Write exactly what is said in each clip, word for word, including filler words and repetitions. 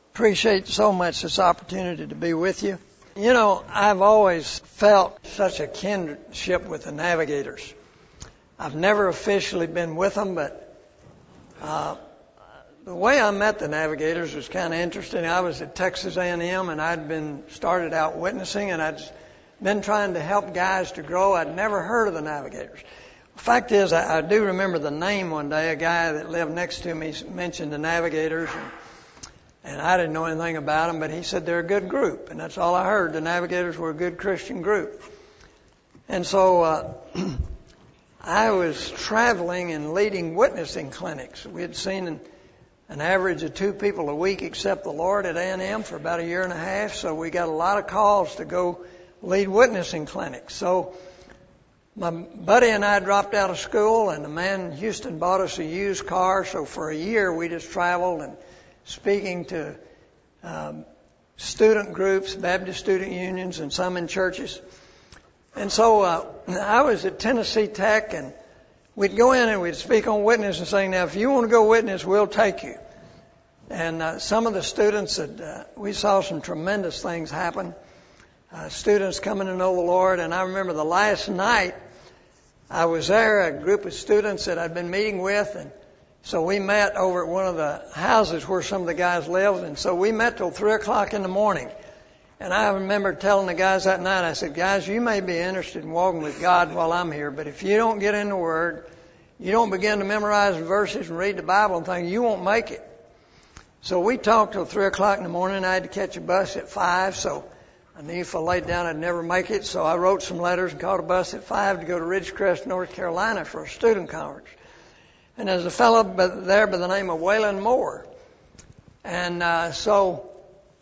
Appreciate so much this opportunity to be with you. You know, I've always felt such a kinship with the Navigators. I've never officially been with them, but uh, the way I met the Navigators was kind of interesting. I was at Texas A and M, and I'd been started out witnessing, and I'd been trying to help guys to grow. I'd never heard of the Navigators. The fact is, I, I do remember the name one day. A guy that lived next to me mentioned the Navigators, and, and I didn't know anything about them, but he said they're a good group, and that's all I heard. The Navigators were a good Christian group. And so uh, I was traveling and leading witnessing clinics. We had seen an, an average of two people a week accept the Lord at A and M for about a year and a half, so we got a lot of calls to go lead witnessing clinics. So my buddy and I dropped out of school, and the man in Houston bought us a used car. So for a year, we just traveled and speaking to um, student groups, Baptist student unions, and some in churches. And so uh, I was at Tennessee Tech, and we'd go in and we'd speak on witness and say, now, if you want to go witness, we'll take you. And uh, some of the students, had, uh, we saw some tremendous things happen. Uh, students coming to know the Lord. And I remember the last night I was there, a group of students that I'd been meeting with, and so we met over at one of the houses where some of the guys lived, and so we met till three o'clock in the morning. And I remember telling the guys that night, I said, guys, you may be interested in walking with God while I'm here, but if you don't get in the Word, you don't begin to memorize verses and read the Bible and things, you won't make it. So we talked till three o'clock in the morning. I had to catch a bus at five, so I knew if I laid down I'd never make it, so I wrote some letters and caught a bus at five to go to Ridgecrest, North Carolina for a student conference. And there's a fellow there by the name of Waylon Moore. And uh, so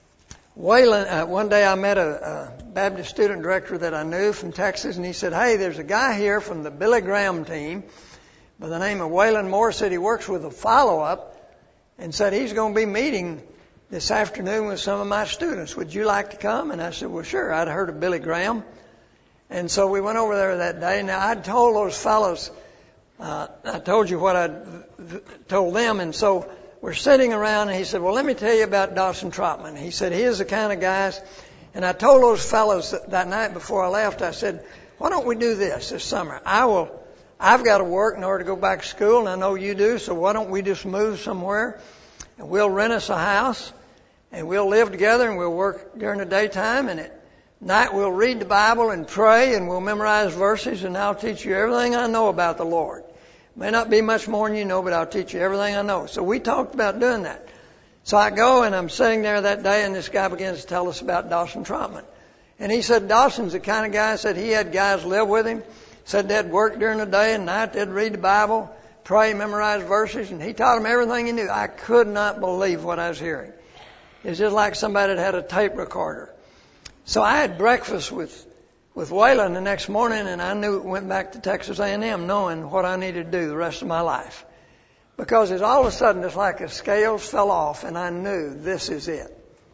Waylon, uh, one day I met a, a Baptist student director that I knew from Texas, and he said, hey, there's a guy here from the Billy Graham team by the name of Waylon Moore, said he works with a follow-up, and said he's going to be meeting this afternoon with some of my students. Would you like to come? And I said, well, sure. I'd heard of Billy Graham. And so we went over there that day. Now, I'd told those fellows, uh, I told you what I'd told them. And so we're sitting around, and he said, well, let me tell you about Dawson Trotman. He said, he is the kind of guys. And I told those fellows that, that night before I left, I said, why don't we do this this summer? I will, I've got to work in order to go back to school, and I know you do, so why don't we just move somewhere, and we'll rent us a house, and we'll live together, and we'll work during the daytime, and at night we'll read the Bible and pray, and we'll memorize verses, and I'll teach you everything I know about the Lord. May not be much more than you know, but I'll teach you everything I know. So we talked about doing that. So I go, and I'm sitting there that day, and this guy begins to tell us about Dawson Trotman. And he said Dawson's the kind of guy, said he had guys live with him, said they'd work during the day and night, they'd read the Bible, pray, memorize verses, and he taught them everything he knew. I could not believe what I was hearing. It was just like somebody that had a tape recorder. So I had breakfast with, with Waylon the next morning, and I knew went back to Texas A and M knowing what I needed to do the rest of my life. Because it's all of a sudden it's like the scales fell off, and I knew this is it.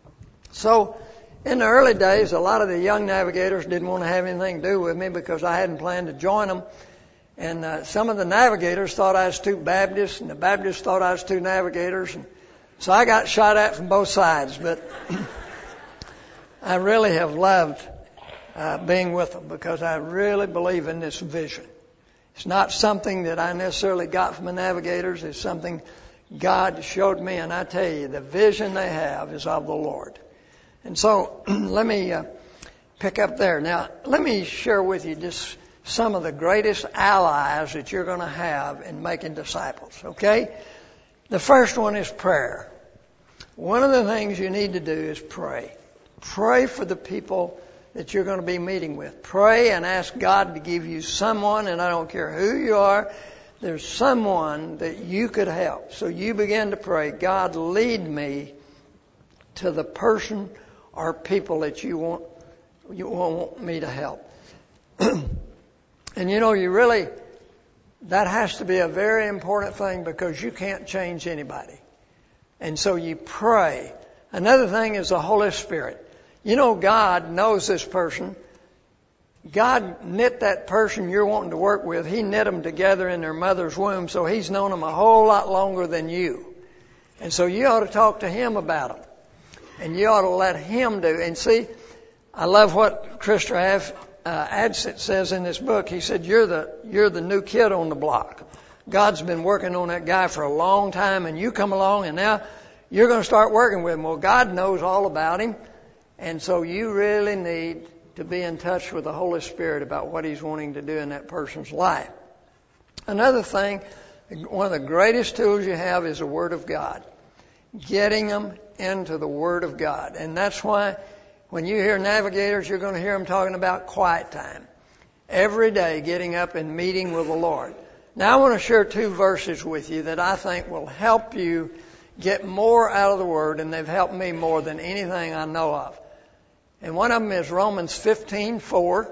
So in the early days, a lot of the young navigators didn't want to have anything to do with me because I hadn't planned to join them. And uh, some of the navigators thought I was too Baptist, and the Baptists thought I was too navigators. And so I got shot at from both sides. But I really have loved uh, being with them because I really believe in this vision. It's not something that I necessarily got from the navigators. It's something God showed me. And I tell you, the vision they have is of the Lord. And so let me uh, pick up there. Now, let me share with you just some of the greatest allies that you're going to have in making disciples, okay? The first one is prayer. One of the things you need to do is pray. Pray for the people that you're going to be meeting with. Pray and ask God to give you someone, and I don't care who you are, there's someone that you could help. So you begin to pray, God, lead me to the person or people that you want you want me to help. And you know, you really, that has to be a very important thing because you can't change anybody. And so you pray. Another thing is the Holy Spirit. You know, God knows this person. God knit that person you're wanting to work with. He knit them together in their mother's womb, so He's known them a whole lot longer than you. And so you ought to talk to Him about them. And you ought to let Him do. And see, I love what Christopher F. Uh, Adsit says in this book. He said, you're the, you're the new kid on the block. God's been working on that guy for a long time, and you come along and now you're going to start working with him. Well, God knows all about him. And so you really need to be in touch with the Holy Spirit about what He's wanting to do in that person's life. Another thing, one of the greatest tools you have is the Word of God. Getting them into the Word of God. And that's why when you hear navigators, you're going to hear them talking about quiet time. Every day getting up and meeting with the Lord. Now I want to share two verses with you that I think will help you get more out of the Word, and they've helped me more than anything I know of. And one of them is Romans fifteen four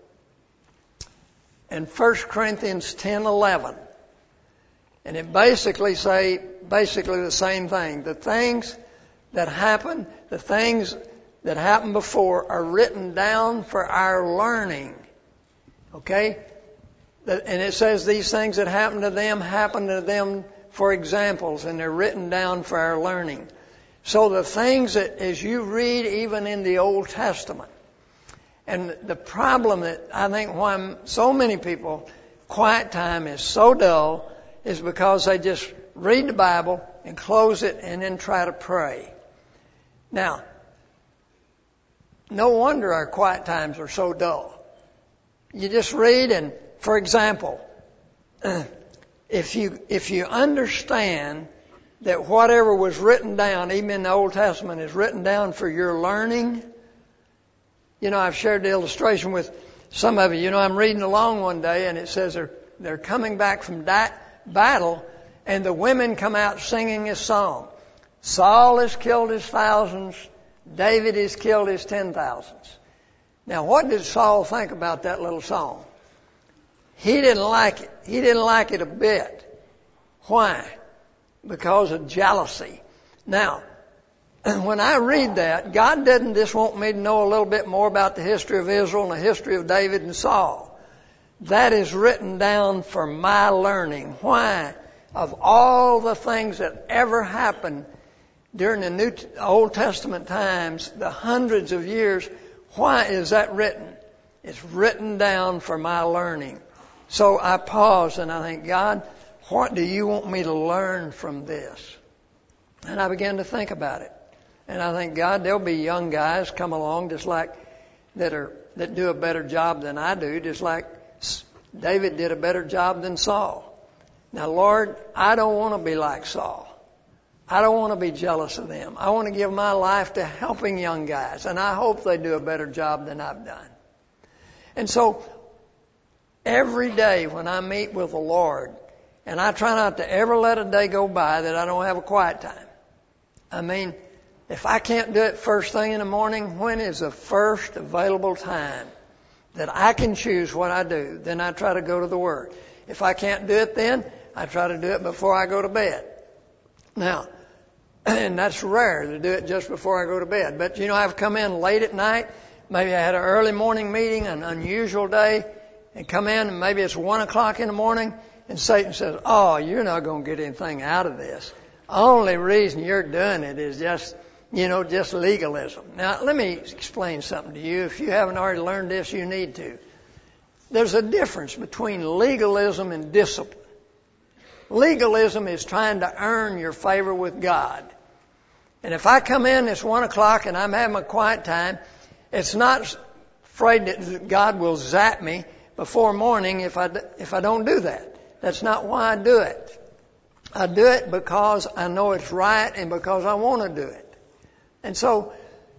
and First Corinthians ten eleven. And it basically say basically the same thing. The things that happen, the things that happened before are written down for our learning. Okay? And it says these things that happened to them happened to them for examples, and they're written down for our learning. So the things that, as you read even in the Old Testament, and the problem that I think why so many people, quiet time is so dull, is because they just read the Bible and close it and then try to pray. Now, no wonder our quiet times are so dull. You just read, and for example, if you if you understand that whatever was written down, even in the Old Testament, is written down for your learning. You know, I've shared the illustration with some of you. You know, I'm reading along one day, and it says they're they're coming back from that battle, and the women come out singing this song. Saul has killed his thousands, David has killed his ten thousands. Now, what did Saul think about that little song? He didn't like it. He didn't like it a bit. Why? Because of jealousy. Now, when I read that, God didn't just want me to know a little bit more about the history of Israel and the history of David and Saul. That is written down for my learning. Why? Of all the things that ever happened during the New Old Testament times, the hundreds of years, why is that written? It's written down for my learning. So I pause and I think, God, what do you want me to learn from this? And I began to think about it. And I think, God, there'll be young guys come along just like that are that do a better job than I do, just like David did a better job than Saul. Now, Lord, I don't want to be like Saul. I don't want to be jealous of them. I want to give my life to helping young guys, and I hope they do a better job than I've done. And so, every day when I meet with the Lord, and I try not to ever let a day go by that I don't have a quiet time. I mean, if I can't do it first thing in the morning, when is the first available time that I can choose what I do? Then I try to go to the Word. If I can't do it then, I try to do it before I go to bed. Now, and that's rare to do it just before I go to bed. But, you know, I've come in late at night. Maybe I had an early morning meeting, an unusual day, and come in, and maybe it's one o'clock in the morning, and Satan says, oh, you're not going to get anything out of this. Only reason you're doing it is just, you know, just legalism. Now, let me explain something to you. If you haven't already learned this, you need to. There's a difference between legalism and discipline. Legalism is trying to earn your favor with God. And if I come in, it's one o'clock and I'm having a quiet time, it's not afraid that God will zap me before morning if I, if I don't do that. That's not why I do it. I do it because I know it's right and because I want to do it. And so,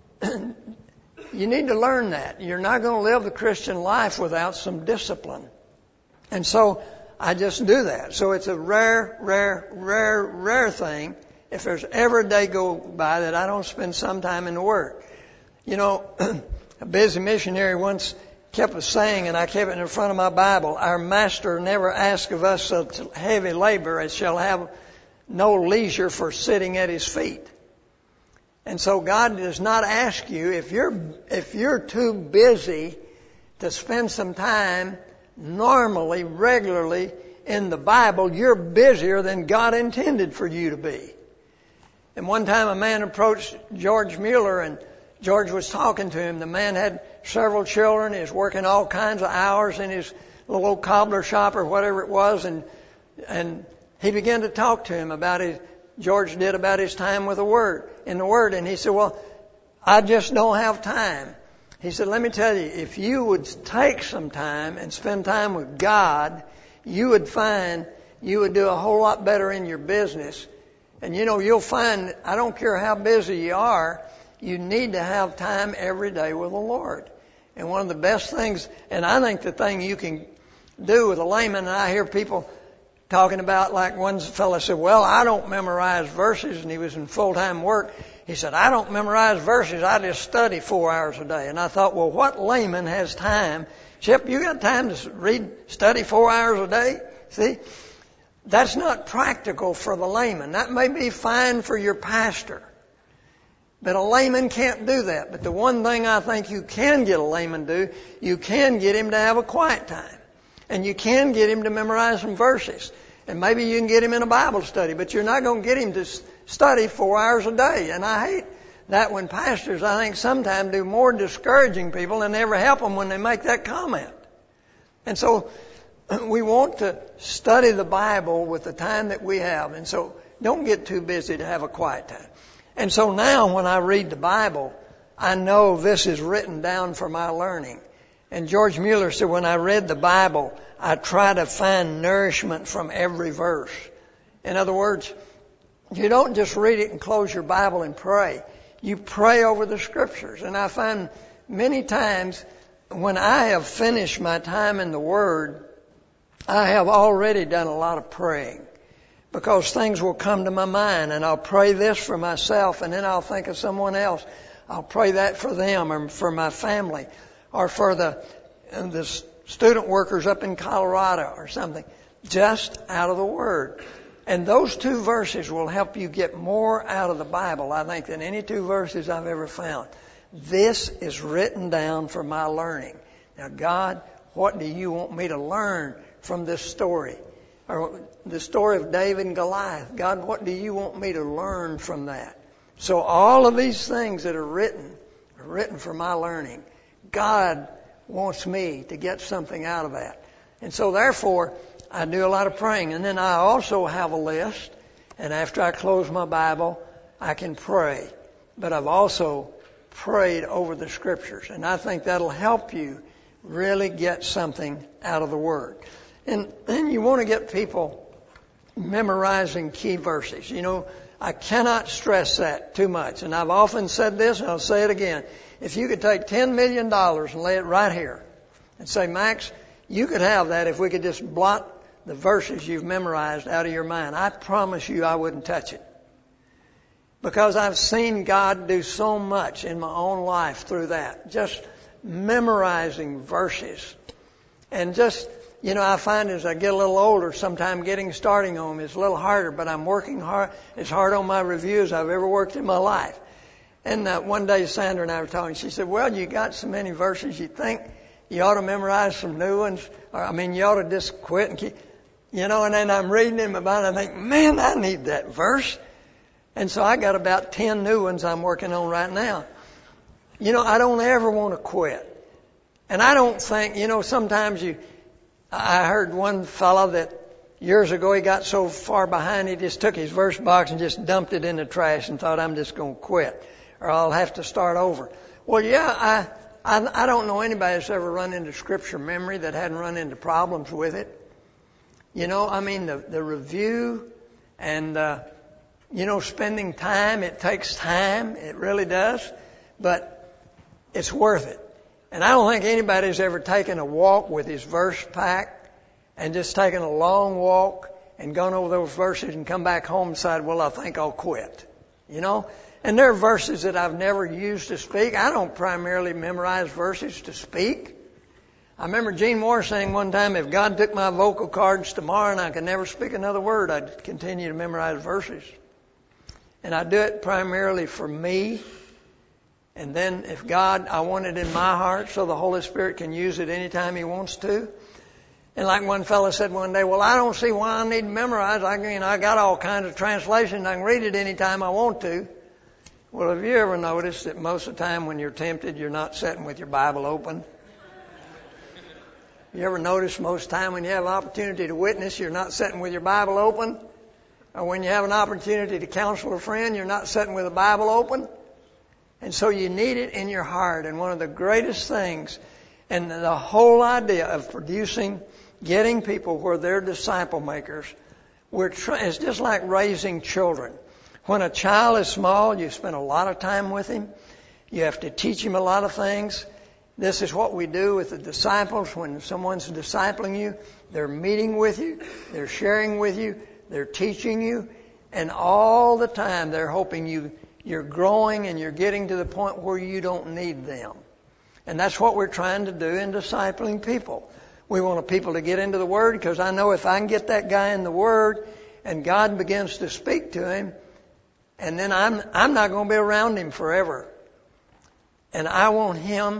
you need to learn that. You're not going to live the Christian life without some discipline. And so, I just do that. So it's a rare, rare, rare, rare thing if there's ever a day go by that I don't spend some time in the Word. You know, a busy missionary once kept a saying, and I kept it in front of my Bible, our Master never asked of us such heavy labor as shall have no leisure for sitting at His feet. And so God does not ask you, if you're, if you're too busy to spend some time normally, regularly in the Bible, you're busier than God intended for you to be. And one time a man approached George Mueller, and George was talking to him. The man had several children. He was working all kinds of hours in his little old cobbler shop or whatever it was. And, and he began to talk to him about his, George did about his time with the Word, in the Word. And he said, well, I just don't have time. He said, let me tell you, if you would take some time and spend time with God, you would find you would do a whole lot better in your business. And you know, you'll find, I don't care how busy you are, you need to have time every day with the Lord. And one of the best things, and I think the thing you can do with a layman, and I hear people talking about, like one fellow said, well, I don't memorize verses, and he was in full-time work. He said, I don't memorize verses, I just study four hours a day. And I thought, well, what layman has time? Chip, you got time to read, study four hours a day? See? That's not practical for the layman. That may be fine for your pastor. But a layman can't do that. But the one thing I think you can get a layman to do, you can get him to have a quiet time. And you can get him to memorize some verses. And maybe you can get him in a Bible study, but you're not going to get him to study four hours a day. And I hate that when pastors, I think, sometimes do more discouraging people than they ever help them when they make that comment. And so we want to study the Bible with the time that we have. And so don't get too busy to have a quiet time. And so now when I read the Bible, I know this is written down for my learning. And George Mueller said, when I read the Bible, I try to find nourishment from every verse. In other words, you don't just read it and close your Bible and pray. You pray over the Scriptures. And I find many times when I have finished my time in the Word, I have already done a lot of praying. Because things will come to my mind, and I'll pray this for myself, and then I'll think of someone else. I'll pray that for them or for my family or for the, the student workers up in Colorado or something. Just out of the Word. And those two verses will help you get more out of the Bible, I think, than any two verses I've ever found. This is written down for my learning. Now, God, what do you want me to learn from this story? Or the story of David and Goliath. God, what do you want me to learn from that? So all of these things that are written are written for my learning. God wants me to get something out of that. And so therefore, I do a lot of praying. And then I also have a list. And after I close my Bible, I can pray. But I've also prayed over the Scriptures. And I think that'll help you really get something out of the Word. And then you want to get people memorizing key verses. You know, I cannot stress that too much. And I've often said this, and I'll say it again. If you could take ten million dollars and lay it right here and say, Max, you could have that if we could just blot the verses you've memorized out of your mind. I promise you I wouldn't touch it. Because I've seen God do so much in my own life through that. Just memorizing verses. And just, you know, I find as I get a little older, sometimes getting starting on them is a little harder, but I'm working hard, as hard on my review as I've ever worked in my life. And uh, one day Sandra and I were talking. She said, well, you got so many verses, you think you ought to memorize some new ones? Or, I mean, you ought to just quit and keep, you know, and then I'm reading them about it, and I think, man, I need that verse. And so I got about ten new ones I'm working on right now. You know, I don't ever want to quit. And I don't think, you know, sometimes you, I heard one fellow that years ago he got so far behind he just took his verse box and just dumped it in the trash and thought, I'm just going to quit or I'll have to start over. Well, yeah, I, I, I don't know anybody that's ever run into Scripture memory that hadn't run into problems with it. You know, I mean, the, the review and, uh, you know, spending time, it takes time. It really does. But it's worth it. And I don't think anybody's ever taken a walk with his verse pack and just taken a long walk and gone over those verses and come back home and said, well, I think I'll quit. You know? And there are verses that I've never used to speak. I don't primarily memorize verses to speak. I remember Gene Moore saying one time, if God took my vocal cords tomorrow and I could never speak another word, I'd continue to memorize verses. And I do it primarily for me. And then if God, I want it in my heart so the Holy Spirit can use it anytime He wants to. And like one fellow said one day, well, I don't see why I need to memorize. I mean, I got all kinds of translations. I can read it anytime I want to. Well, have you ever noticed that most of the time when you're tempted, you're not sitting with your Bible open? You ever notice most of the time when you have an opportunity to witness, you're not sitting with your Bible open? Or when you have an opportunity to counsel a friend, you're not sitting with the Bible open? And so you need it in your heart. And one of the greatest things, and the whole idea of producing, getting people where they're disciple makers, we're try- it's just like raising children. When a child is small, you spend a lot of time with him. You have to teach him a lot of things. This is what we do with the disciples. When someone's discipling you, they're meeting with you, they're sharing with you, they're teaching you, and all the time they're hoping you, you're growing and you're getting to the point where you don't need them. And that's what we're trying to do in discipling people. We want people to get into the Word, because I know if I can get that guy in the Word and God begins to speak to him, and then I'm I'm not going to be around him forever. And I want him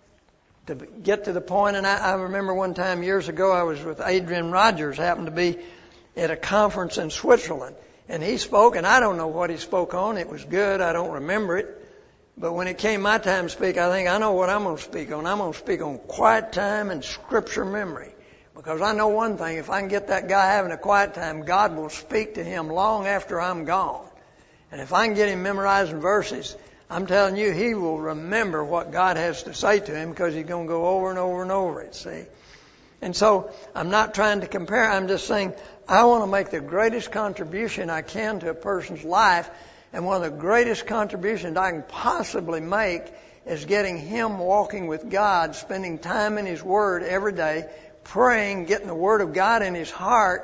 to get to the point, and I, I remember one time years ago I was with Adrian Rogers, happened to be at a conference in Switzerland. And he spoke, and I don't know what he spoke on. It was good. I don't remember it. But when it came my time to speak, I think I know what I'm going to speak on. I'm going to speak on quiet time and scripture memory. Because I know one thing, if I can get that guy having a quiet time, God will speak to him long after I'm gone. And if I can get him memorizing verses, I'm telling you, he will remember what God has to say to him, because he's going to go over and over and over it, see. And so I'm not trying to compare. I'm just saying I want to make the greatest contribution I can to a person's life. And one of the greatest contributions I can possibly make is getting him walking with God, spending time in His Word every day, praying, getting the Word of God in his heart,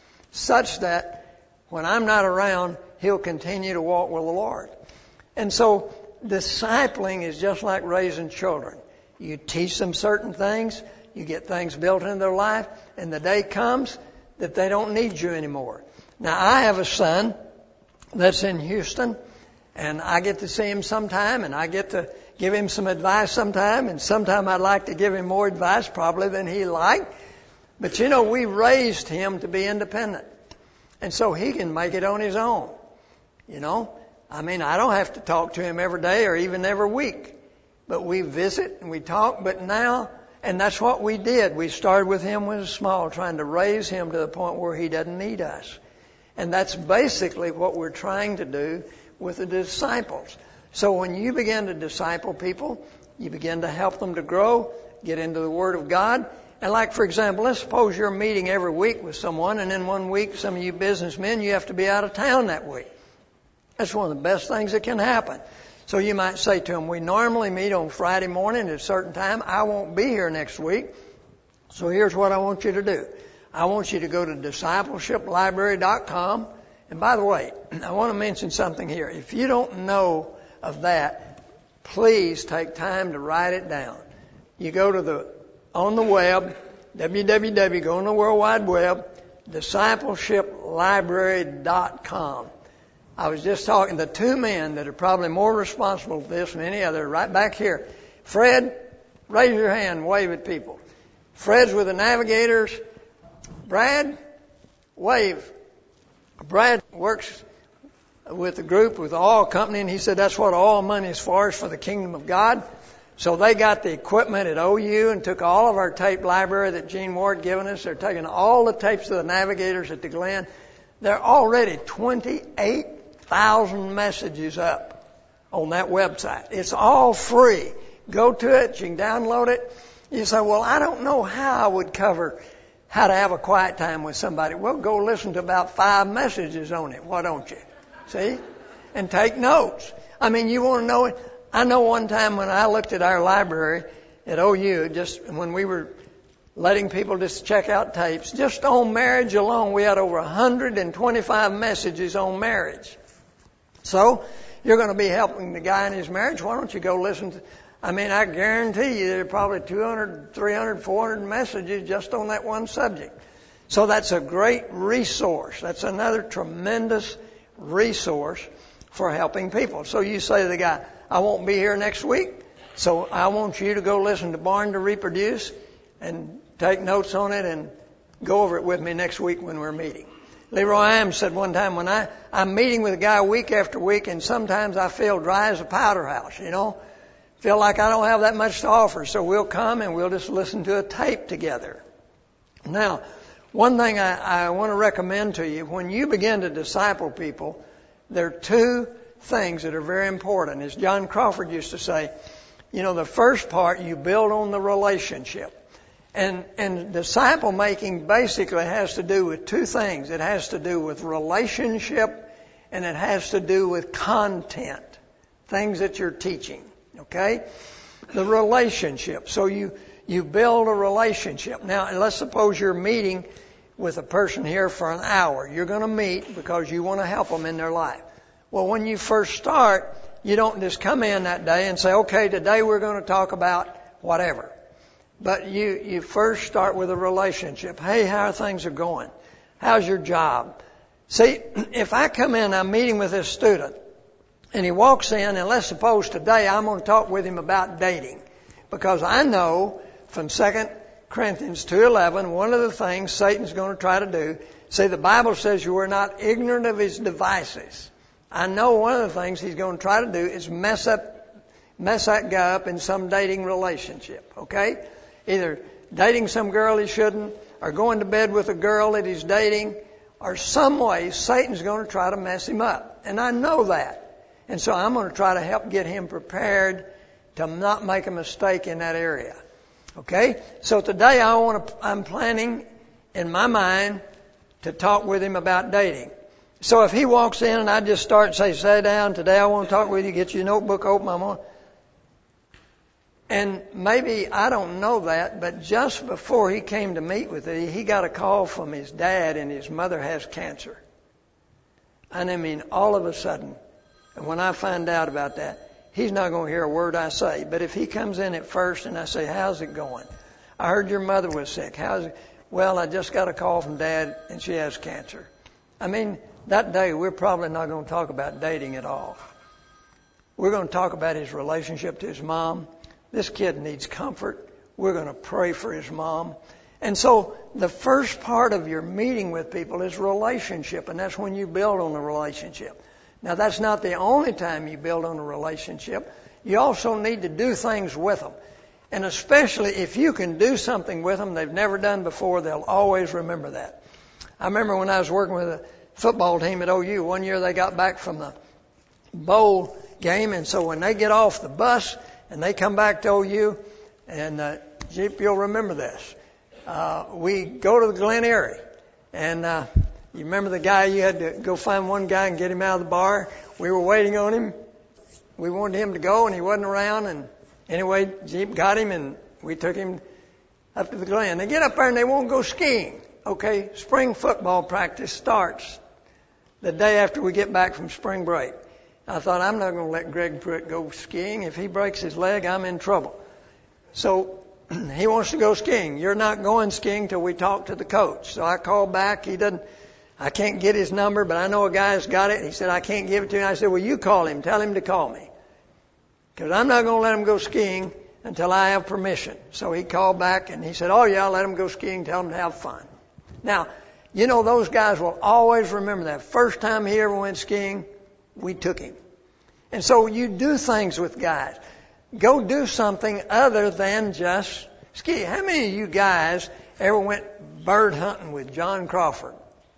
such that when I'm not around, he'll continue to walk with the Lord. And so discipling is just like raising children. You teach them certain things, you get things built into their life, and the day comes that they don't need you anymore. Now, I have a son that's in Houston, and I get to see him sometime, and I get to give him some advice sometime, and sometime I'd like to give him more advice probably than he liked. But you know, we raised him to be independent, and so he can make it on his own. You know, I mean, I don't have to talk to him every day or even every week, but we visit and we talk. But now, and that's what we did. We started with him when he was small, trying to raise him to the point where he doesn't need us. And that's basically what we're trying to do with the disciples. So when you begin to disciple people, you begin to help them to grow, get into the Word of God. And like, for example, let's suppose you're meeting every week with someone, and then one week, some of you businessmen, you have to be out of town that week. That's one of the best things that can happen. So you might say to them, we normally meet on Friday morning at a certain time. I won't be here next week. So here's what I want you to do. I want you to go to discipleship library dot com. And by the way, I want to mention something here. If you don't know of that, please take time to write it down. You go to the, on the web, w w w, go on the World Wide Web, discipleship library dot com. I was just talking to two men that are probably more responsible for this than any other, right back here. Fred, raise your hand and wave at people. Fred's with the Navigators. Brad, wave. Brad works with the group, with the oil company, and he said that's what oil money is for, is for the kingdom of God. So they got the equipment at O U and took all of our tape library that Gene Ward given us. They're taking all the tapes of the Navigators at the Glen. They're already twenty-eight thousand messages up on that website. It's all free. Go to it. You can download it. You say, well, I don't know how I would cover how to have a quiet time with somebody. Well, go listen to about five messages on it. Why don't you? See? And take notes. I mean, you want to know it. I know one time when I looked at our library at O U, just when we were letting people just check out tapes, just on marriage alone, we had over one hundred twenty-five messages on marriage. So, you're going to be helping the guy in his marriage. Why don't you go listen to, I mean, I guarantee you there are probably two hundred, three hundred, four hundred messages just on that one subject. So that's a great resource. That's another tremendous resource for helping people. So you say to the guy, I won't be here next week, so I want you to go listen to Born to Reproduce and take notes on it and go over it with me next week when we're meeting. Leroy Adams said one time, when I, I'm meeting with a guy week after week, and sometimes I feel dry as a powder house, you know, feel like I don't have that much to offer. So we'll come and we'll just listen to a tape together. Now, one thing I, I want to recommend to you, when you begin to disciple people, there are two things that are very important. As John Crawford used to say, you know, the first part, you build on the relationship. And, and disciple making basically has to do with two things. It has to do with relationship, and it has to do with content, things that you're teaching. Okay? The relationship. So you, you build a relationship. Now, let's suppose you're meeting with a person here for an hour. You're going to meet because you want to help them in their life. Well, when you first start, you don't just come in that day and say, okay, today we're going to talk about whatever. But you, you first start with a relationship. Hey, how are things are going? How's your job? See, if I come in, I'm meeting with this student, and he walks in, and let's suppose today I'm going to talk with him about dating. Because I know from Second Corinthians two eleven, one of the things Satan's going to try to do, see, the Bible says you are not ignorant of his devices. I know one of the things he's going to try to do is mess up, mess that guy up in some dating relationship, okay? Either dating some girl he shouldn't, or going to bed with a girl that he's dating, or some way Satan's going to try to mess him up. And I know that. And so I'm going to try to help get him prepared to not make a mistake in that area. Okay? So today I want to, I'm planning in my mind to talk with him about dating. So if he walks in and I just start and say, sit down, today I want to talk with you, get your notebook open, I'm on. And maybe I don't know that, but just before he came to meet with me, he got a call from his dad, and his mother has cancer. And I mean, all of a sudden, and when I find out about that, he's not going to hear a word I say. But if he comes in at first and I say, how's it going? I heard your mother was sick. How's it? Well, I just got a call from Dad, and she has cancer. I mean, that day we're probably not going to talk about dating at all. We're going to talk about his relationship to his mom. This kid needs comfort. We're going to pray for his mom. And so the first part of your meeting with people is relationship, and that's when you build on the relationship. Now, that's not the only time you build on a relationship. You also need to do things with them. And especially if you can do something with them they've never done before, they'll always remember that. I remember when I was working with a football team at O U, one year they got back from the bowl game, and so when they get off the bus and they come back to O U, and uh, Jeep, you'll remember this. Uh, we go to the Glen Eyrie, and uh, you remember the guy, you had to go find one guy and get him out of the bar. We were waiting on him. We wanted him to go, and he wasn't around. And anyway, Jeep got him, and we took him up to the Glen. They get up there, and they won't go skiing. Okay, spring football practice starts the day after we get back from spring break. I thought, I'm not going to let Greg Pruitt go skiing. If he breaks his leg, I'm in trouble. So he wants to go skiing. You're not going skiing till we talk to the coach. So I called back. He doesn't, I can't get his number, but I know a guy's got it. He said, I can't give it to you. I said, well, you call him. Tell him to call me. Because I'm not going to let him go skiing until I have permission. So he called back and he said, oh yeah, I'll let him go skiing. Tell him to have fun. Now, you know, those guys will always remember that. First time he ever went skiing, we took him. And so you do things with guys. Go do something other than just ski. How many of you guys ever went bird hunting with John Crawford?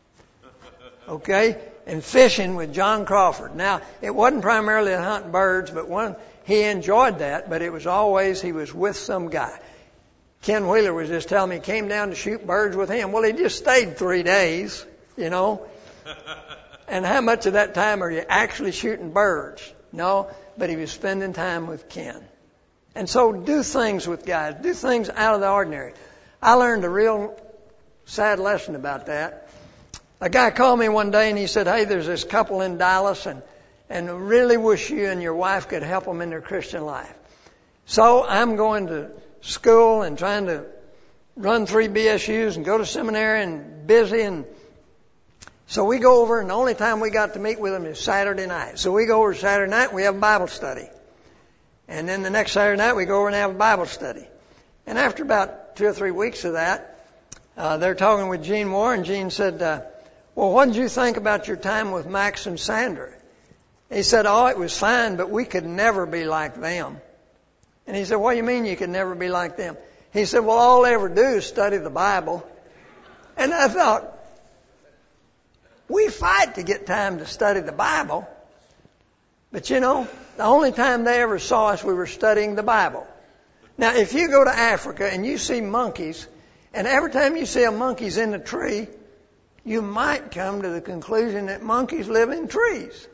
Okay? And fishing with John Crawford. Now, it wasn't primarily to hunt birds, but one, he enjoyed that, but it was always he was with some guy. Ken Wheeler was just telling me he came down to shoot birds with him. Well, he just stayed three days, you know. And how much of that time are you actually shooting birds? No, but he was spending time with Ken. And so do things with guys. Do things out of the ordinary. I learned a real sad lesson about that. A guy called me one day and he said, hey, there's this couple in Dallas and, and really wish you and your wife could help them in their Christian life. So I'm going to school and trying to run three B S Us and go to seminary and busy, and so we go over, and the only time we got to meet with them is Saturday night. So we go over Saturday night, we have a Bible study. And then the next Saturday night, we go over and have a Bible study. And after about two or three weeks of that, Uh, they're talking with Gene Warren. Gene said, uh, well, what did you think about your time with Max and Sandra? He said, oh, it was fine, but we could never be like them. And he said, what do you mean you could never be like them? He said, well, all they ever do is study the Bible. And I thought, we fight to get time to study the Bible. But you know, the only time they ever saw us, we were studying the Bible. Now, if you go to Africa and you see monkeys, and every time you see a monkey's in a tree, you might come to the conclusion that monkeys live in trees.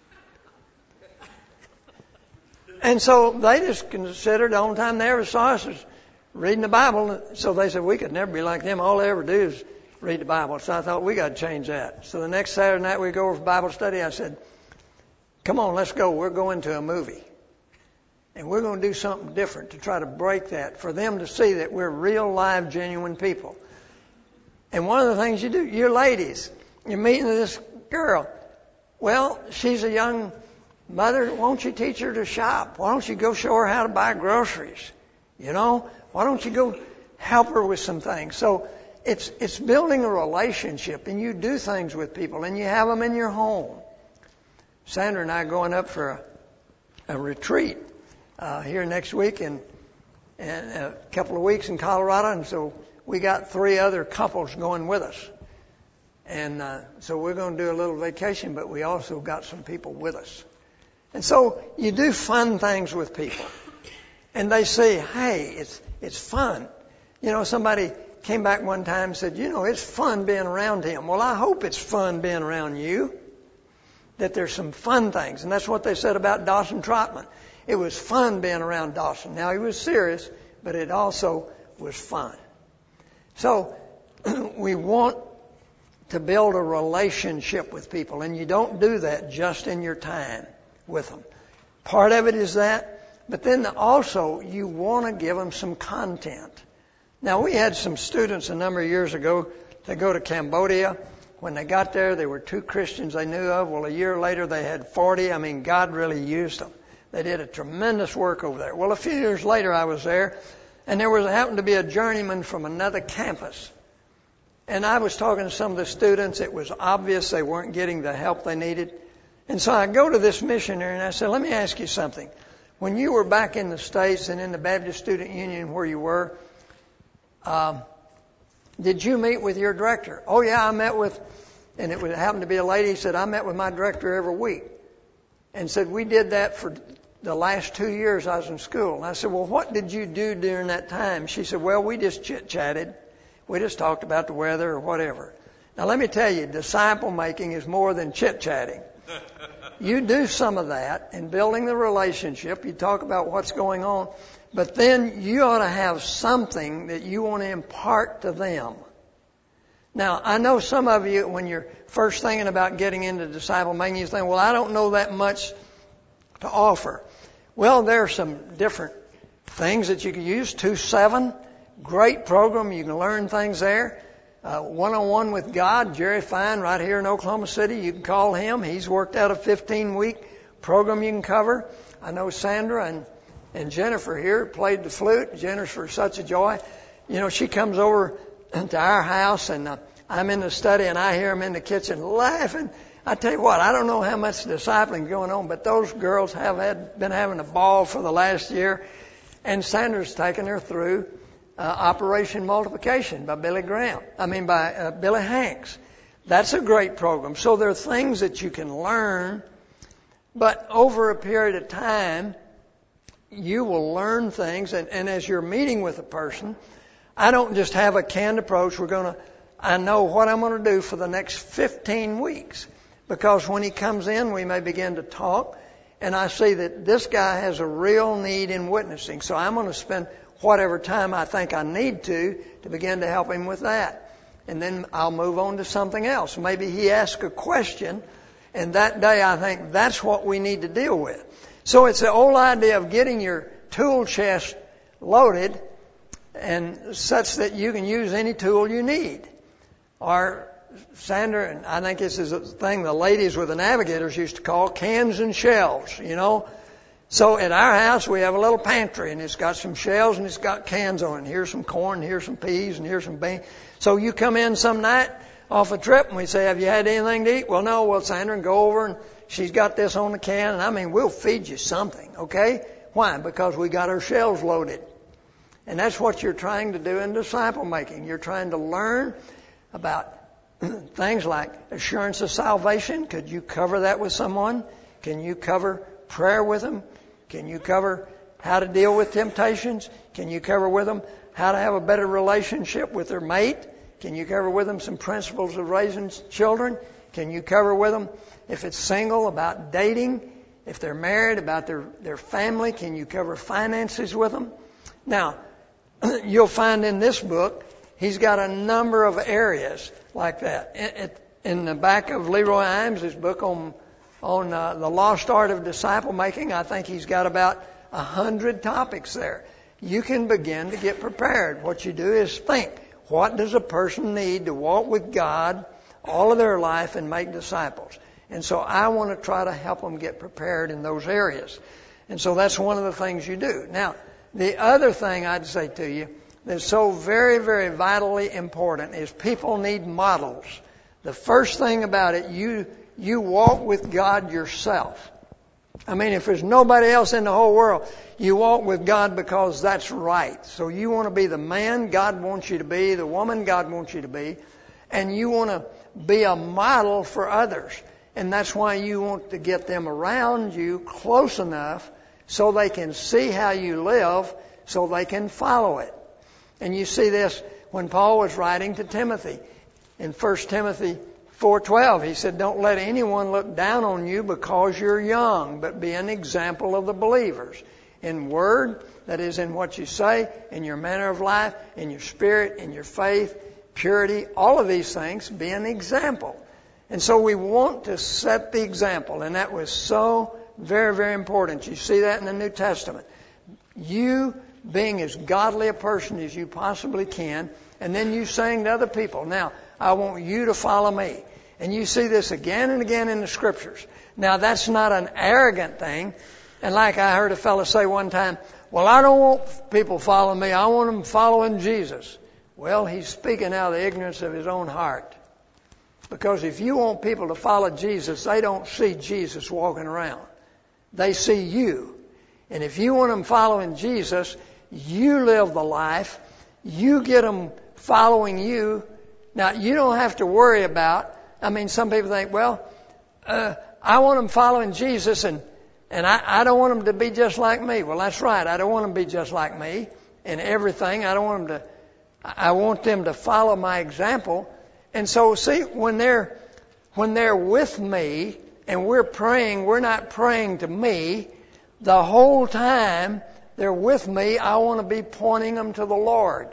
And so they just considered the only time they ever saw us was reading the Bible. So they said, we could never be like them. All they ever do is read the Bible. So I thought, we got to change that. So the next Saturday night we go over for Bible study. I said, come on, let's go. We're going to a movie. And we're going to do something different to try to break that, for them to see that we're real, live, genuine people. And one of the things you do, you're ladies, you're meeting this girl. Well, she's a young mother. Won't you teach her to shop? Why don't you go show her how to buy groceries? You know, why don't you go help her with some things? So it's it's building a relationship, and you do things with people, and you have them in your home. Sandra and I are going up for a, a retreat uh, here next week and, and a couple of weeks in Colorado, and so we got three other couples going with us. And uh, so we're going to do a little vacation, but we also got some people with us. And so you do fun things with people. And they say, hey, it's it's fun. You know, somebody came back one time and said, you know, it's fun being around him. Well, I hope it's fun being around you, that there's some fun things. And that's what they said about Dawson Trotman. It was fun being around Dawson. Now, he was serious, but it also was fun. So we want to build a relationship with people, and you don't do that just in your time with them. Part of it is that, but then also you want to give them some content. Now, we had some students a number of years ago to go to Cambodia. When they got there, there were two Christians they knew of. Well, a year later, they had forty. I mean, God really used them. They did a tremendous work over there. Well, a few years later, I was there, and there was happened to be a journeyman from another campus. And I was talking to some of the students. It was obvious they weren't getting the help they needed. And so I go to this missionary and I said, let me ask you something. When you were back in the States and in the Baptist Student Union where you were, um, did you meet with your director? Oh, yeah, I met with, and it would happen to be a lady, said, I met with my director every week. And said, we did that for the last two years I was in school. And I said, well, what did you do during that time? She said, well, we just chit-chatted. We just talked about the weather or whatever. Now, let me tell you, disciple making is more than chit-chatting. You do some of that in building the relationship. You talk about what's going on. But then you ought to have something that you want to impart to them. Now, I know some of you, when you're first thinking about getting into disciple making, you think, well, I don't know that much to offer. Well, there are some different things that you can use. two seven, great program. You can learn things there. Uh, one-on-one with God, Jerry Fine, right here in Oklahoma City. You can call him. He's worked out a fifteen-week program you can cover. I know Sandra and, and Jennifer here played the flute. Jennifer's such a joy. You know, she comes over to our house, and uh, I'm in the study, and I hear them in the kitchen laughing. I tell you what, I don't know how much discipling is going on, but those girls have had, been having a ball for the last year, and Sandra's taken her through uh, Operation Multiplication by Billy Graham. I mean, by uh, Billy Hanks. That's a great program. So there are things that you can learn, but over a period of time, you will learn things, and, and as you're meeting with a person, I don't just have a canned approach. We're going to, I know what I'm going to do for the next fifteen weeks. Because when he comes in, we may begin to talk. And I see that this guy has a real need in witnessing. So I'm going to spend whatever time I think I need to to begin to help him with that. And then I'll move on to something else. Maybe he asks a question, and that day I think that's what we need to deal with. So it's the old idea of getting your tool chest loaded and such that you can use any tool you need. Or Sandra, and I think this is a thing the ladies with the navigators used to call cans and shells, you know. So at our house, we have a little pantry, and it's got some shelves, and it's got cans on it. Here's some corn, here's some peas, and here's some beans. So you come in some night off a trip, and we say, have you had anything to eat? Well, no. Well, Sandra, and go over, and she's got this on the can, and I mean, we'll feed you something, okay? Why? Because we got our shelves loaded. And that's what you're trying to do in disciple making. You're trying to learn about things like assurance of salvation. Could you cover that with someone? Can you cover prayer with them? Can you cover how to deal with temptations? Can you cover with them how to have a better relationship with their mate? Can you cover with them some principles of raising children? Can you cover with them, if it's single, about dating? If they're married, about their, their family? Can you cover finances with them? Now, you'll find in this book, he's got a number of areas like that. In the back of Leroy Imes, his book on on uh, the lost art of disciple making, I think he's got about a hundred topics there. You can begin to get prepared. What you do is think, what does a person need to walk with God all of their life and make disciples? And so I want to try to help them get prepared in those areas. And so that's one of the things you do. Now, the other thing I'd say to you that's so very, very vitally important is people need models. The first thing about it, you you walk with God yourself. I mean, if there's nobody else in the whole world, you walk with God because that's right. So you want to be the man God wants you to be, the woman God wants you to be, and you want to be a model for others. And that's why you want to get them around you close enough so they can see how you live, so they can follow it. And you see this when Paul was writing to Timothy. In First Timothy four twelve, he said, don't let anyone look down on you because you're young, but be an example of the believers. In word, that is in what you say, in your manner of life, in your spirit, in your faith, purity, all of these things, be an example. And so we want to set the example, and that was so very, very important. You see that in the New Testament. You being as godly a person as you possibly can, and then you saying to other people, now, I want you to follow me. And you see this again and again in the Scriptures. Now, that's not an arrogant thing. And like I heard a fellow say one time, well, I don't want people following me. I want them following Jesus. Well, he's speaking out of the ignorance of his own heart. Because if you want people to follow Jesus, they don't see Jesus walking around. They see you. And if you want them following Jesus, you live the life. You get them following you. Now, you don't have to worry about, I mean, some people think, well, uh, I want them following Jesus and, and I, I don't want them to be just like me. Well, that's right. I don't want them to be just like me in everything. I don't want them to, I want them to follow my example. And so, see, when they're, when they're with me and we're praying, we're not praying to me. The whole time they're with me, I want to be pointing them to the Lord.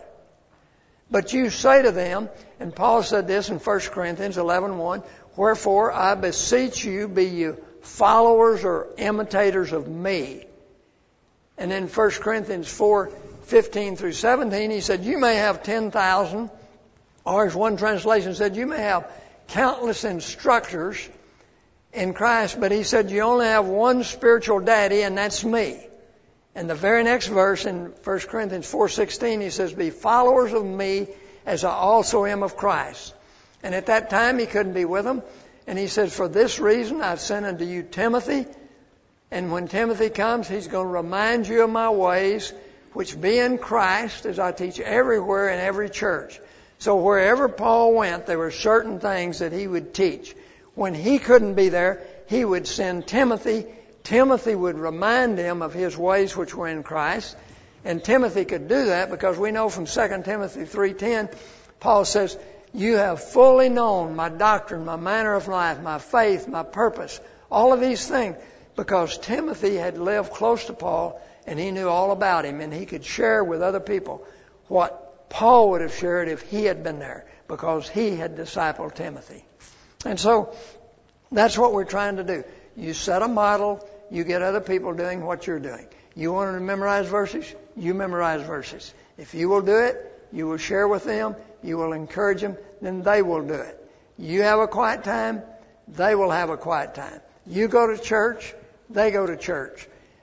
But you say to them, and Paul said this in First Corinthians eleven one, wherefore I beseech you, be you followers or imitators of me. And in First Corinthians four fifteen through seventeen, he said, you may have ten thousand, or as one translation said, you may have countless instructors in Christ, but he said, you only have one spiritual daddy, and that's me. And the very next verse in First Corinthians four sixteen, he says, be followers of me as I also am of Christ. And at that time, he couldn't be with them. And he says, for this reason, I've sent unto you Timothy. And when Timothy comes, he's going to remind you of my ways, which be in Christ, as I teach everywhere in every church. So wherever Paul went, there were certain things that he would teach. When he couldn't be there, he would send Timothy. Timothy would remind him of his ways which were in Christ. And Timothy could do that because we know from Second Timothy three ten, Paul says, you have fully known my doctrine, my manner of life, my faith, my purpose, all of these things. Because Timothy had lived close to Paul and he knew all about him, and he could share with other people what Paul would have shared if he had been there, because he had discipled Timothy. And so that's what we're trying to do. You set a model, you get other people doing what you're doing. You want to memorize verses? You memorize verses. If you will do it, you will share with them, you will encourage them, then they will do it. You have a quiet time, they will have a quiet time. You go to church, they go to church.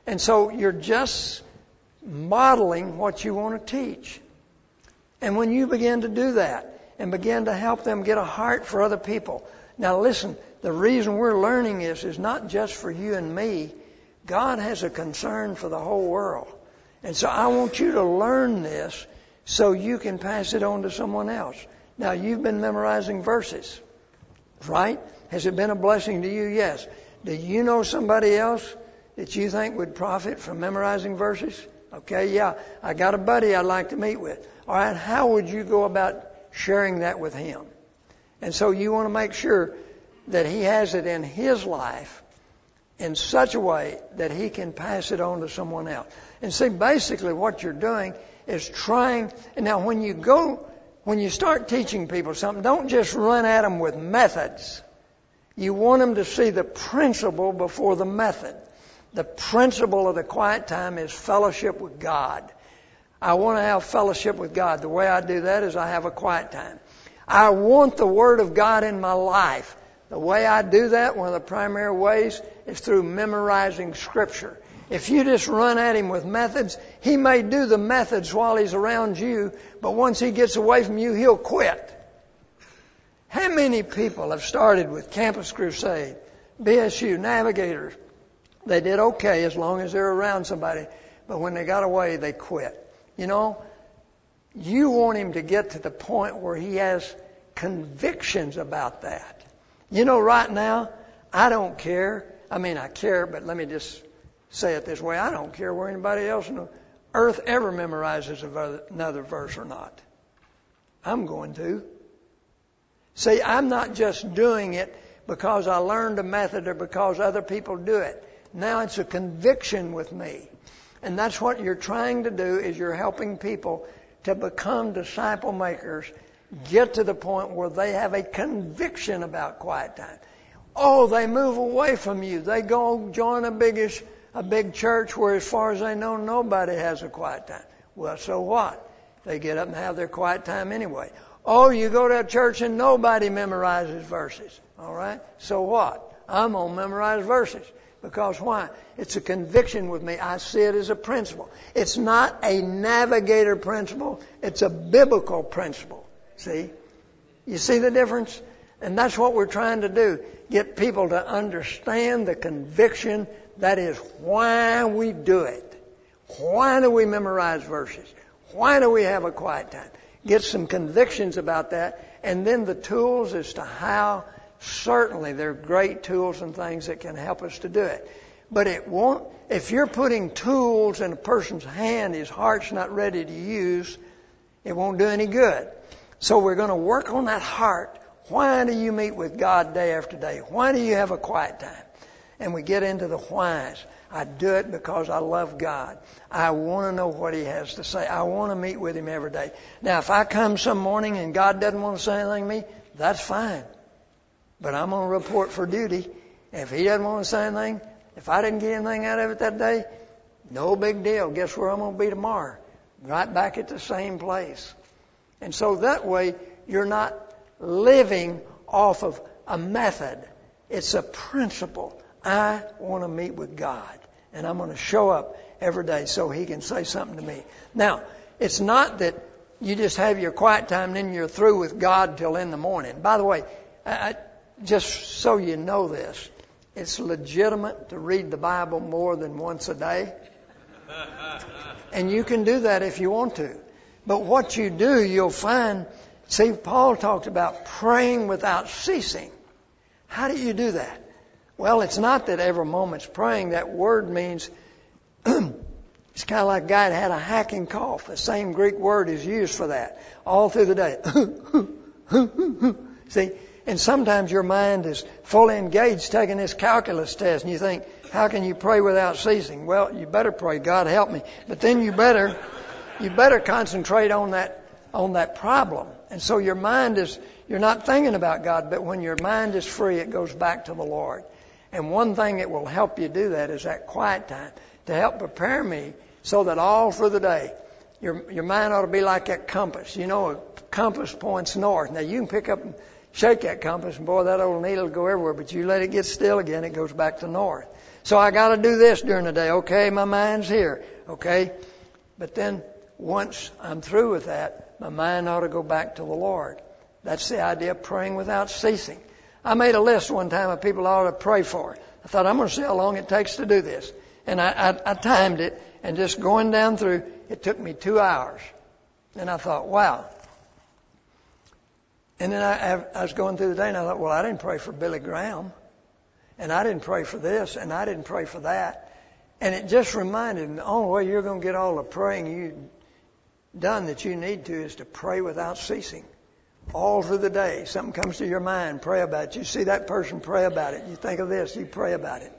And so you're just modeling what you want to teach. And when you begin to do that and begin to help them get a heart for other people. Now listen, the reason we're learning this is not just for you and me. God has a concern for the whole world. And so I want you to learn this so you can pass it on to someone else. Now you've been memorizing verses, right? Has it been a blessing to you? Yes. Do you know somebody else that you think would profit from memorizing verses? Okay, yeah, I got a buddy I'd like to meet with. All right, how would you go about sharing that with him? And so you want to make sure that he has it in his life in such a way that he can pass it on to someone else. And see, basically what you're doing is trying, and now when you go, when you start teaching people something, don't just run at them with methods. You want them to see the principle before the method. The principle of the quiet time is fellowship with God. I want to have fellowship with God. The way I do that is I have a quiet time. I want the Word of God in my life. The way I do that, one of the primary ways, is through memorizing Scripture. If you just run at him with methods, he may do the methods while he's around you, but once he gets away from you, he'll quit. How many people have started with Campus Crusade, B S U, Navigators? They did okay as long as they're around somebody, but when they got away, they quit. You know, you want him to get to the point where he has convictions about that. You know, right now, I don't care. I mean, I care, but let me just say it this way. I don't care where anybody else on the earth ever memorizes another verse or not. I'm going to. See, I'm not just doing it because I learned a method or because other people do it. Now it's a conviction with me. And that's what you're trying to do, is you're helping people to become disciple makers, get to the point where they have a conviction about quiet time. Oh, they move away from you. They go join a biggish, a big church where, as far as they know, nobody has a quiet time. Well, so what? They get up and have their quiet time anyway. Oh, you go to a church and nobody memorizes verses. All right? So what? I'm going to memorize verses. Because why? It's a conviction with me. I see it as a principle. It's not a navigator principle. It's a biblical principle. See? You see the difference? And that's what we're trying to do. Get people to understand the conviction. That is why we do it. Why do we memorize verses? Why do we have a quiet time? Get some convictions about that. And then the tools as to how. Certainly, there are great tools and things that can help us to do it. But it won't, if you're putting tools in a person's hand his heart's not ready to use, it won't do any good. So we're going to work on that heart. Why do you meet with God day after day? Why do you have a quiet time? And we get into the whys. I do it because I love God. I want to know what He has to say. I want to meet with Him every day. Now, if I come some morning and God doesn't want to say anything to me, that's fine. But I'm going to report for duty. If He doesn't want to say anything, if I didn't get anything out of it that day, no big deal. Guess where I'm going to be tomorrow? Right back at the same place. And so that way, you're not living off of a method. It's a principle. I want to meet with God. And I'm going to show up every day so He can say something to me. Now, it's not that you just have your quiet time and then you're through with God till in the morning. By the way, I, just so you know this, it's legitimate to read the Bible more than once a day. And you can do that if you want to. But what you do, you'll find, see, Paul talked about praying without ceasing. How do you do that? Well, it's not that every moment's praying. That word means, it's kind of like a guy that had a hacking cough. The same Greek word is used for that all through the day. See? And sometimes your mind is fully engaged taking this calculus test, and you think, how can you pray without ceasing? Well, you better pray, God help me. But then you better, you better concentrate on that, on that problem. And so your mind is, you're not thinking about God, but when your mind is free, it goes back to the Lord. And one thing that will help you do that is that quiet time to help prepare me so that all through the day, your, your mind ought to be like that compass. You know, a compass points north. Now you can pick up, shake that compass, and boy, that old needle will go everywhere. But you let it get still again, it goes back to north. So I got to do this during the day. Okay, my mind's here. Okay, but then once I'm through with that, my mind ought to go back to the Lord. That's the idea of praying without ceasing. I made a list one time of people I ought to pray for. I thought, I'm going to see how long it takes to do this. And I, I, I timed it, and just going down through, it took me two hours. And I thought, wow. And then I, I was going through the day, and I thought, well, I didn't pray for Billy Graham. And I didn't pray for this, and I didn't pray for that. And it just reminded me, the only way you're going to get all the praying you done that you need to is to pray without ceasing. All through the day, something comes to your mind, pray about it. You see that person, pray about it. You think of this, you pray about it.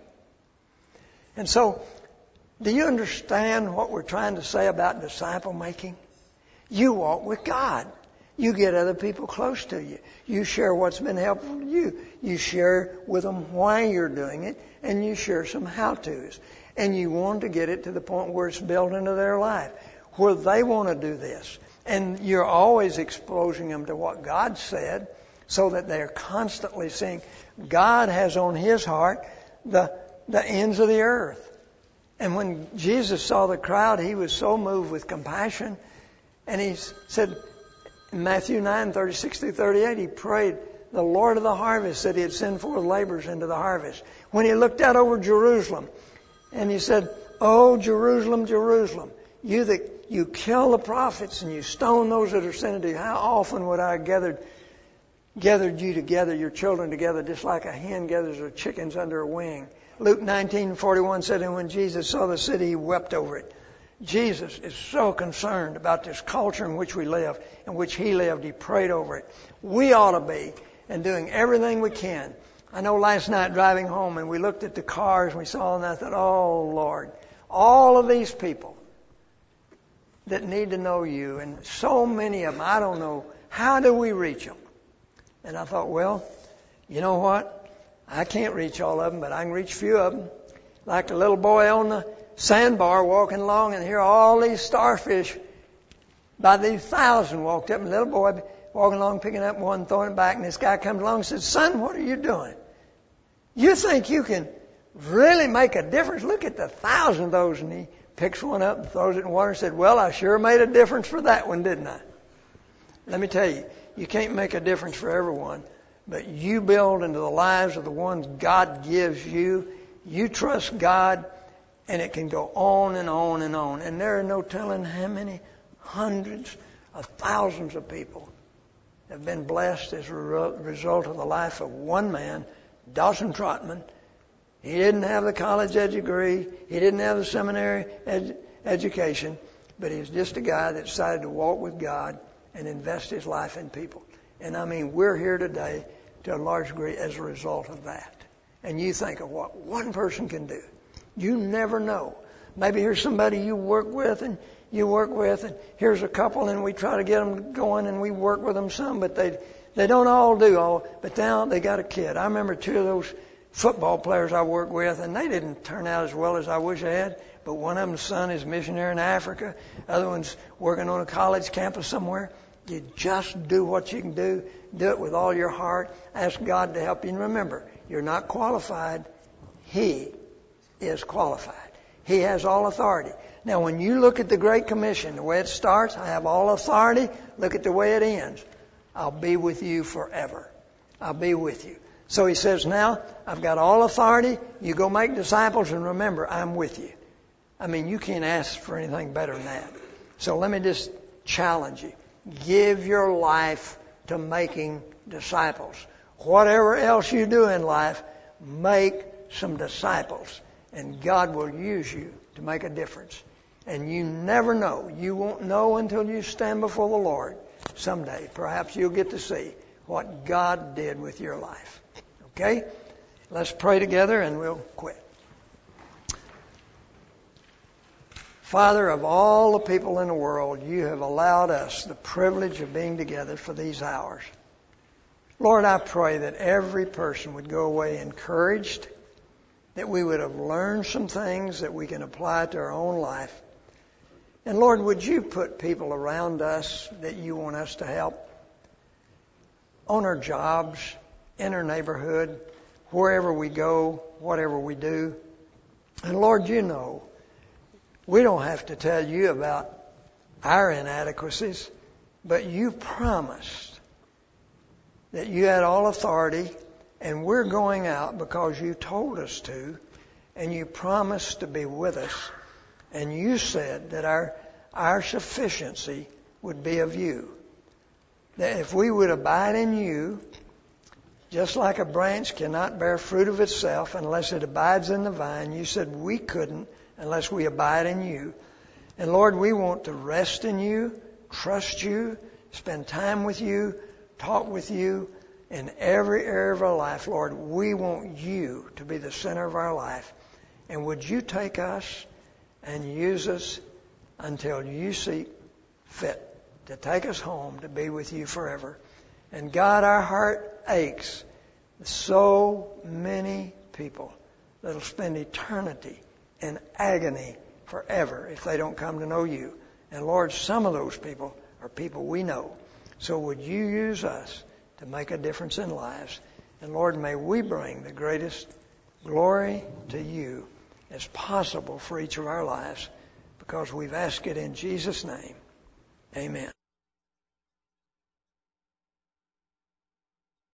And so, do you understand what we're trying to say about disciple making? You walk with God. You get other people close to you. You share what's been helpful to you. You share with them why you're doing it, and you share some how-tos. And you want to get it to the point where it's built into their life, where they want to do this. And you're always exposing them to what God said so that they're constantly seeing God has on His heart the, the ends of the earth. And when Jesus saw the crowd, He was so moved with compassion. And He said in Matthew nine, thirty-six through thirty-eight, He prayed the Lord of the harvest that He'd send forth laborers into the harvest. When He looked out over Jerusalem and He said, "Oh, Jerusalem, Jerusalem, you that you kill the prophets and you stone those that are sent to you. How often would I have gathered, gathered you together, your children together, just like a hen gathers her chickens under a wing." Luke nineteen forty-one said, and when Jesus saw the city, He wept over it. Jesus is so concerned about this culture in which we live, in which He lived. He prayed over it. We ought to be, and doing everything we can. I know last night driving home, and we looked at the cars and we saw, and I thought, oh Lord, all of these people that need to know You, and so many of them, I don't know, how do we reach them? And I thought, well, you know what? I can't reach all of them, but I can reach a few of them. Like the little boy on the sandbar walking along, and here all these starfish by the thousand walked up, and the little boy walking along picking up one, throwing it back, and this guy comes along and says, "Son, what are you doing? You think you can really make a difference? Look at the thousand of those." And he picks one up and throws it in the water and said, "Well, I sure made a difference for that one, didn't I?" Let me tell you, you can't make a difference for everyone, but you build into the lives of the ones God gives you. You trust God, and it can go on and on and on. And there are no telling how many hundreds of thousands of people have been blessed as a result of the life of one man, Dawson Trotman. He didn't have the college ed degree. He didn't have the seminary ed- education. But he was just a guy that decided to walk with God and invest his life in people. And I mean, we're here today to a large degree as a result of that. And you think of what one person can do. You never know. Maybe here's somebody you work with and you work with, and here's a couple, and we try to get them going, and we work with them some, but they they don't all do all. But now they got a kid. I remember two of those football players I worked with, and they didn't turn out as well as I wish I had. But one of them's son is a missionary in Africa. Other one's working on a college campus somewhere. You just do what you can do. Do it with all your heart. Ask God to help you. And remember, you're not qualified. He is qualified. He has all authority. Now, when you look at the Great Commission, the way it starts, I have all authority. Look at the way it ends. I'll be with you forever. I'll be with you. So he says, now, I've got all authority. You go make disciples, and remember, I'm with you. I mean, you can't ask for anything better than that. So let me just challenge you. Give your life to making disciples. Whatever else you do in life, make some disciples. And God will use you to make a difference. And you never know. You won't know until you stand before the Lord someday. Perhaps you'll get to see what God did with your life. Okay? Let's pray together and we'll quit. Father, of all the people in the world, you have allowed us the privilege of being together for these hours. Lord, I pray that every person would go away encouraged, that we would have learned some things that we can apply to our own life. And Lord, would you put people around us that you want us to help? on our jobs, in our neighborhood, wherever we go, whatever we do. And Lord, you know, we don't have to tell you about our inadequacies, but you promised that you had all authority, and we're going out because you told us to, and you promised to be with us, and you said that our our sufficiency would be of you. That if we would abide in you, just like a branch cannot bear fruit of itself unless it abides in the vine, you said we couldn't unless we abide in you. And Lord, we want to rest in you, trust you, spend time with you, talk with you in every area of our life. Lord, we want you to be the center of our life. And would you take us and use us until you see fit to take us home to be with you forever. And God, our heart aches. So many people that'll spend eternity in agony forever if they don't come to know you. And Lord, some of those people are people we know. So would you use us to make a difference in lives? And Lord, may we bring the greatest glory to you as possible for each of our lives, because we've asked it in Jesus' name. Amen.